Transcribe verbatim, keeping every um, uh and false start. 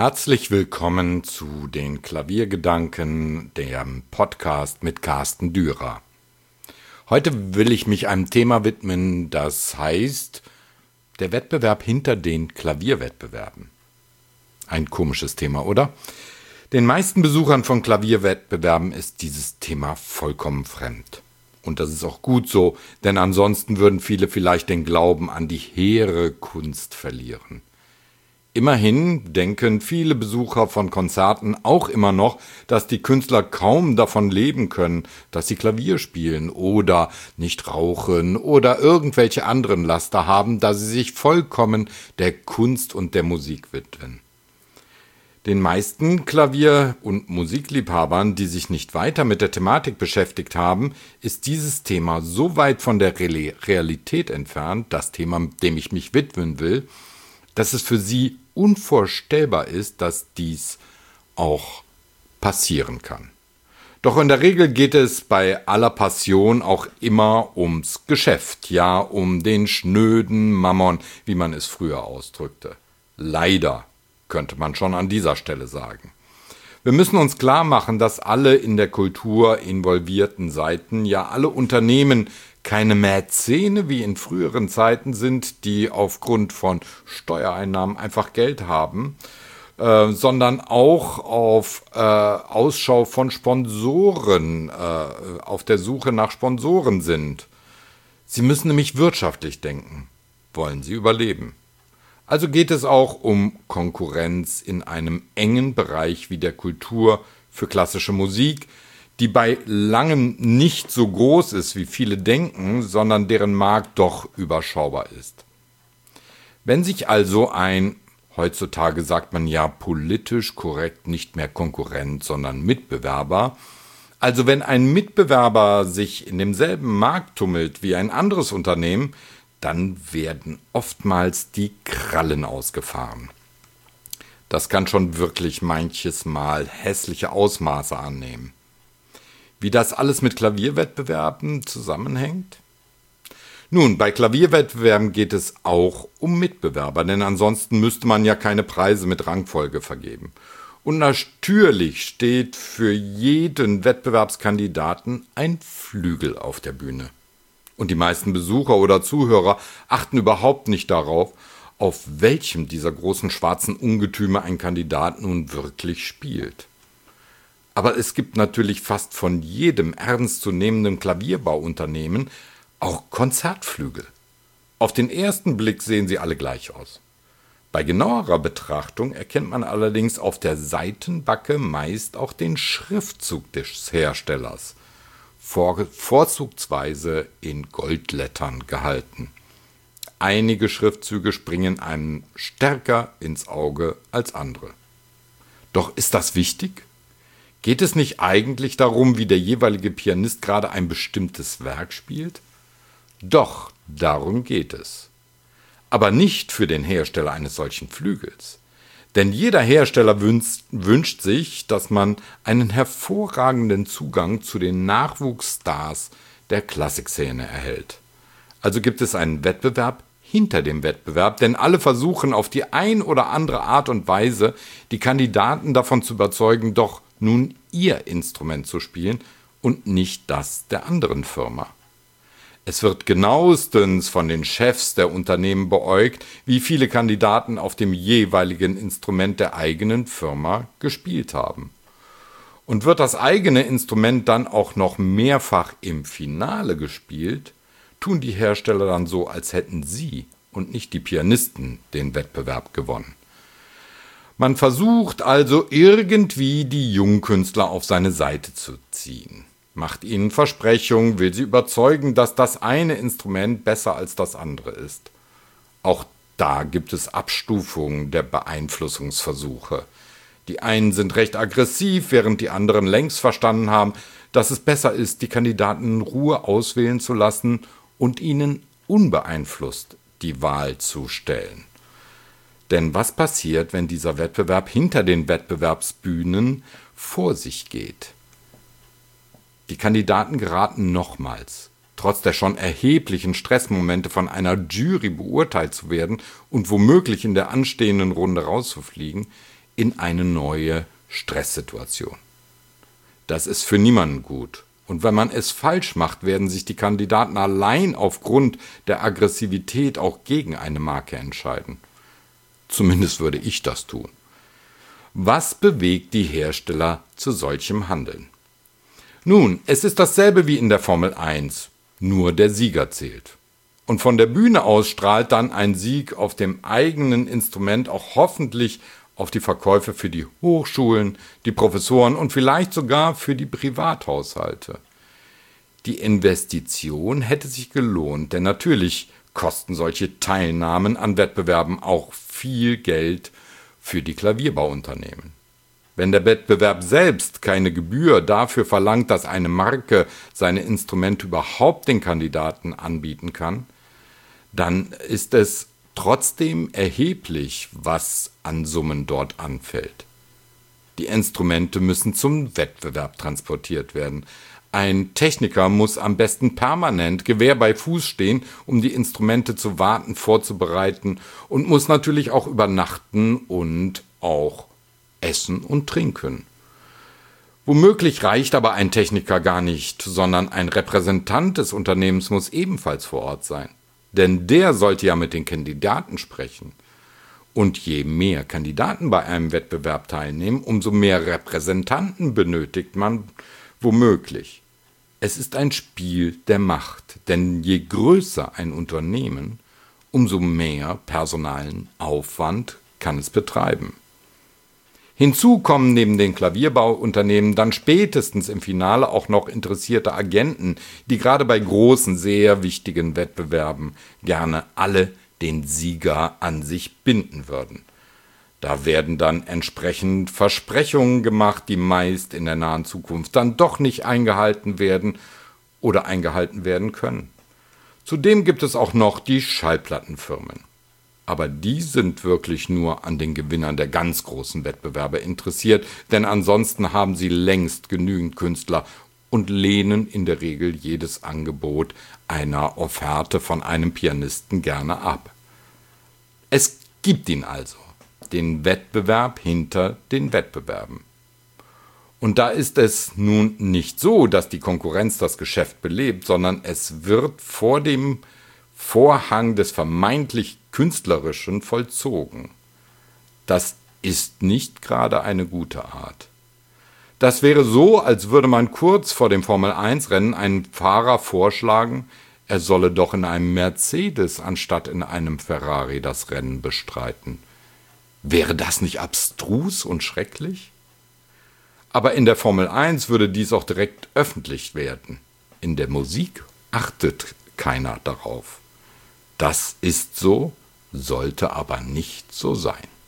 Herzlich willkommen zu den Klaviergedanken, dem Podcast mit Carsten Dürer. Heute will ich mich einem Thema widmen, das heißt, der Wettbewerb hinter den Klavierwettbewerben. Ein komisches Thema, oder? Den meisten Besuchern von Klavierwettbewerben ist dieses Thema vollkommen fremd. Und das ist auch gut so, denn ansonsten würden viele vielleicht den Glauben an die hehre Kunst verlieren. Immerhin denken viele Besucher von Konzerten auch immer noch, dass die Künstler kaum davon leben können, dass sie Klavier spielen oder nicht rauchen oder irgendwelche anderen Laster haben, da sie sich vollkommen der Kunst und der Musik widmen. Den meisten Klavier- und Musikliebhabern, die sich nicht weiter mit der Thematik beschäftigt haben, ist dieses Thema so weit von der Realität entfernt, das Thema, dem ich mich widmen will, dass es für sie unvorstellbar ist, dass dies auch passieren kann. Doch in der Regel geht es bei aller Passion auch immer ums Geschäft, ja, um den schnöden Mammon, wie man es früher ausdrückte. Leider, könnte man schon an dieser Stelle sagen. Wir müssen uns klar machen, dass alle in der Kultur involvierten Seiten, ja alle Unternehmen, keine Mäzene wie in früheren Zeiten sind, die aufgrund von Steuereinnahmen einfach Geld haben, äh, sondern auch auf äh, Ausschau von Sponsoren, äh, auf der Suche nach Sponsoren sind. Sie müssen nämlich wirtschaftlich denken, wollen sie überleben. Also geht es auch um Konkurrenz in einem engen Bereich wie der Kultur für klassische Musik, die bei langem nicht so groß ist, wie viele denken, sondern deren Markt doch überschaubar ist. Wenn sich also ein, heutzutage sagt man ja politisch korrekt nicht mehr Konkurrent, sondern Mitbewerber, also wenn ein Mitbewerber sich in demselben Markt tummelt wie ein anderes Unternehmen, dann werden oftmals die Krallen ausgefahren. Das kann schon wirklich manches Mal hässliche Ausmaße annehmen. Wie das alles mit Klavierwettbewerben zusammenhängt? Nun, bei Klavierwettbewerben geht es auch um Mitbewerber, denn ansonsten müsste man ja keine Preise mit Rangfolge vergeben. Und natürlich steht für jeden Wettbewerbskandidaten ein Flügel auf der Bühne. Und die meisten Besucher oder Zuhörer achten überhaupt nicht darauf, auf welchem dieser großen schwarzen Ungetüme ein Kandidat nun wirklich spielt. Aber es gibt natürlich fast von jedem ernstzunehmenden Klavierbauunternehmen auch Konzertflügel. Auf den ersten Blick sehen sie alle gleich aus. Bei genauerer Betrachtung erkennt man allerdings auf der Seitenbacke meist auch den Schriftzug des Herstellers, vor, vorzugsweise in Goldlettern gehalten. Einige Schriftzüge springen einem stärker ins Auge als andere. Doch ist das wichtig? Geht es nicht eigentlich darum, wie der jeweilige Pianist gerade ein bestimmtes Werk spielt? Doch, darum geht es. Aber nicht für den Hersteller eines solchen Flügels. Denn jeder Hersteller wünscht, wünscht sich, dass man einen hervorragenden Zugang zu den Nachwuchsstars der Klassikszene erhält. Also gibt es einen Wettbewerb hinter dem Wettbewerb, denn alle versuchen auf die ein oder andere Art und Weise, die Kandidaten davon zu überzeugen, doch nun ihr Instrument zu spielen und nicht das der anderen Firma. Es wird genauestens von den Chefs der Unternehmen beäugt, wie viele Kandidaten auf dem jeweiligen Instrument der eigenen Firma gespielt haben. Und wird das eigene Instrument dann auch noch mehrfach im Finale gespielt, tun die Hersteller dann so, als hätten sie und nicht die Pianisten den Wettbewerb gewonnen. Man versucht also irgendwie die Jungkünstler auf seine Seite zu ziehen, macht ihnen Versprechungen, will sie überzeugen, dass das eine Instrument besser als das andere ist. Auch da gibt es Abstufungen der Beeinflussungsversuche. Die einen sind recht aggressiv, während die anderen längst verstanden haben, dass es besser ist, die Kandidaten in Ruhe auswählen zu lassen und ihnen unbeeinflusst die Wahl zu stellen. Denn was passiert, wenn dieser Wettbewerb hinter den Wettbewerbsbühnen vor sich geht? Die Kandidaten geraten nochmals, trotz der schon erheblichen Stressmomente von einer Jury beurteilt zu werden und womöglich in der anstehenden Runde rauszufliegen, in eine neue Stresssituation. Das ist für niemanden gut. Und wenn man es falsch macht, werden sich die Kandidaten allein aufgrund der Aggressivität auch gegen eine Marke entscheiden. Zumindest würde ich das tun. Was bewegt die Hersteller zu solchem Handeln? Nun, es ist dasselbe wie in der Formel eins, nur der Sieger zählt. Und von der Bühne aus strahlt dann ein Sieg auf dem eigenen Instrument auch hoffentlich auf die Verkäufe für die Hochschulen, die Professoren und vielleicht sogar für die Privathaushalte. Die Investition hätte sich gelohnt, denn natürlich kosten solche Teilnahmen an Wettbewerben auch viel Geld für die Klavierbauunternehmen. Wenn der Wettbewerb selbst keine Gebühr dafür verlangt, dass eine Marke seine Instrumente überhaupt den Kandidaten anbieten kann, dann ist es trotzdem erheblich, was an Summen dort anfällt. Die Instrumente müssen zum Wettbewerb transportiert werden. Ein Techniker muss am besten permanent Gewehr bei Fuß stehen, um die Instrumente zu warten, vorzubereiten und muss natürlich auch übernachten und auch essen und trinken. Womöglich reicht aber ein Techniker gar nicht, sondern ein Repräsentant des Unternehmens muss ebenfalls vor Ort sein. Denn der sollte ja mit den Kandidaten sprechen. Und je mehr Kandidaten bei einem Wettbewerb teilnehmen, umso mehr Repräsentanten benötigt man womöglich. Es ist ein Spiel der Macht, denn je größer ein Unternehmen, umso mehr personalen Aufwand kann es betreiben. Hinzu kommen neben den Klavierbauunternehmen dann spätestens im Finale auch noch interessierte Agenten, die gerade bei großen, sehr wichtigen Wettbewerben gerne alle den Sieger an sich binden würden. Da werden dann entsprechend Versprechungen gemacht, die meist in der nahen Zukunft dann doch nicht eingehalten werden oder eingehalten werden können. Zudem gibt es auch noch die Schallplattenfirmen. Aber die sind wirklich nur an den Gewinnern der ganz großen Wettbewerbe interessiert, denn ansonsten haben sie längst genügend Künstler und lehnen in der Regel jedes Angebot einer Offerte von einem Pianisten gerne ab. Es gibt ihn also, den Wettbewerb hinter den Wettbewerben. Und da ist es nun nicht so, dass die Konkurrenz das Geschäft belebt, sondern es wird vor dem Vorhang des vermeintlich Künstlerischen vollzogen. Das ist nicht gerade eine gute Art. Das wäre so, als würde man kurz vor dem Formel eins Rennen einem Fahrer vorschlagen, er solle doch in einem Mercedes anstatt in einem Ferrari das Rennen bestreiten. Wäre das nicht abstrus und schrecklich? Aber in der Formel eins würde dies auch direkt öffentlich werden. In der Musik achtet keiner darauf. Das ist so, sollte aber nicht so sein.